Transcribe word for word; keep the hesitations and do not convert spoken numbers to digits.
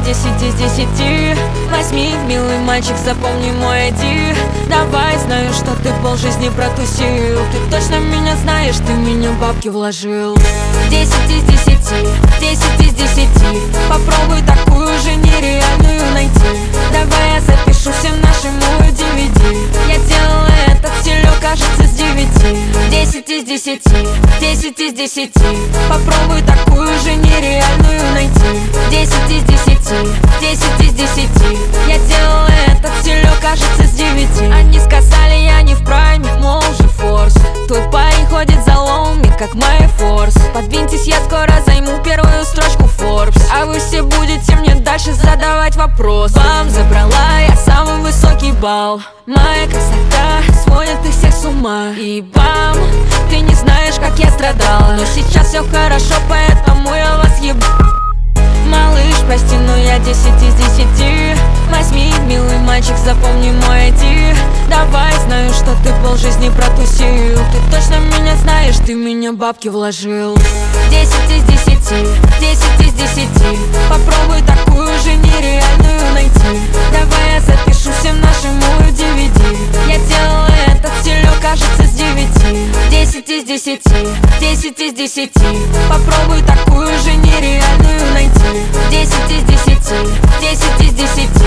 десять из десяти. Возьми, милый мальчик, запомни мой ай ди. Давай, знаю, что ты полжизни протусил. Ты точно меня знаешь, ты в меня бабки вложил. Десять из десяти, десять из десяти. Попробуй такую же нереальную найти. Давай я запишу всем нашему ди ви ди. Я делала этот стилек, кажется, с девяти. Десять из десяти, десять из десяти. Попробуй такую же нереальную найти. Десять из десяти, десять из десяти. Я делала этот стилек, кажется, с девяти. Они сказали, я не в прайме, мол же форс. Твой парень ходит за лоуми, как моя форс. Подвиньтесь, я скоро займу первую строчку Forbes. А вы все будете мне дальше задавать вопросы. Вам забрала я самый высокий балл. Моя красота сводит их всех с ума. И бам, ты не знаешь, как я страдала. Но сейчас все хорошо, поэтому я вас еб... Малыш, прости, но я десять из десяти. Возьми, милый мальчик, запомни мой ай ди. Давай, знаю, что ты полжизни протусил. Ты точно меня знаешь, ты в меня бабки вложил. Десять из десяти, десять из десяти. Попробуй такую же нереальную найти. Давай я запишу всем нашему ди ви ди. Я делала этот стилек, кажется, с девяти. Десять из десяти, десять из десяти. Попробуй такую же нереальную найти. Десять из десяти, десять из десяти.